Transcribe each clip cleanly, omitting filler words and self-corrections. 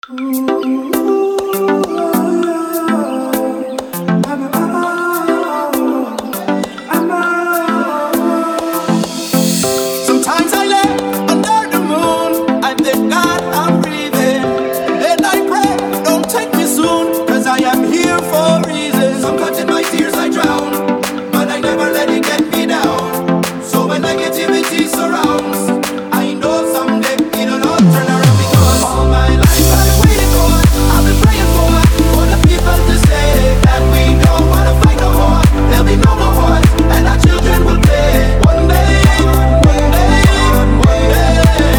Sometimes I lay under the moon. I thank God I'm breathing. And I pray, don't take me soon, 'cause I am here for a reason. Sometimes in my tears I drown, but I never let it get me down. So when negativity surrounds, I know someday it'll all turn around. Because all my life I've been waiting for, I've been praying for the people to say that we don't wanna fight no more. There'll be no more wars, and our children will play. One day, one day, one day,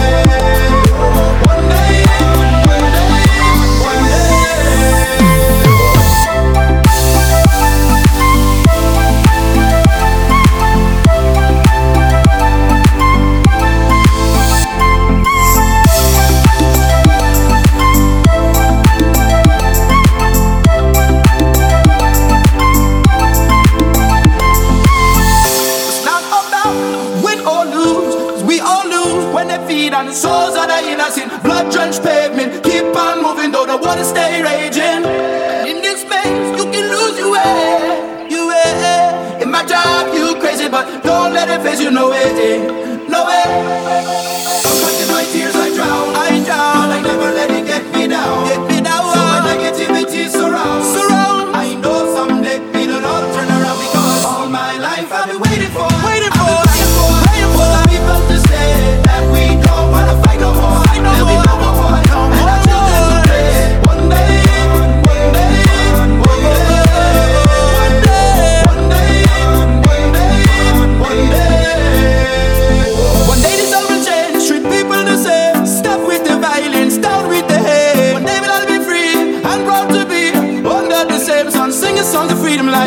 one day, one day, one day. It's not about win or lose, 'cause we all lose when they feed on the souls of the innocent. Blood-drenched pavement, keep on moving though the water stay raging. And in this maze, you can lose your way, your way. In my job, you crazy, but don't let it face you, no way, no way. Sometimes in my tears I drown, but I never let it get me down. So when negativity surrounds, I know someday it'll all turn around. Because all my life I've been waiting for, praying for the people to say that we don't wanna fight no more. There'll be no more war, and our children will pray. One day, one day, one day, one day, one day, one day. One day this all will change, treat people the same. Stop with the violence, down with the hate. One day we'll all be free and proud to be under the same sun, singing songs of freedom like.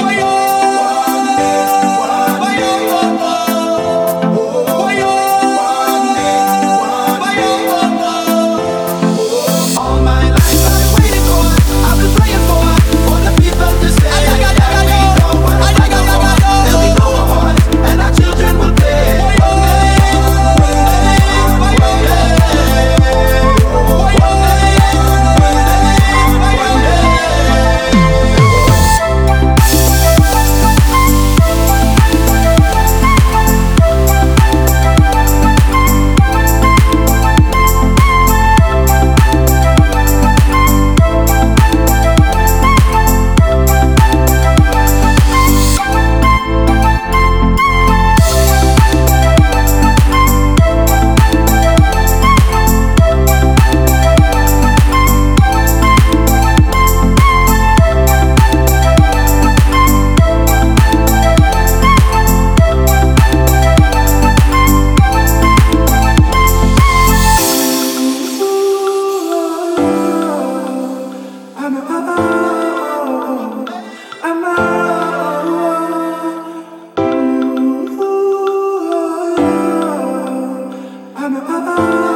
All my life I've been waiting for, I've been praying for the people to say that we don't wanna fight no more. There'll be no more wars, and our children will play. One day, one day, one I'm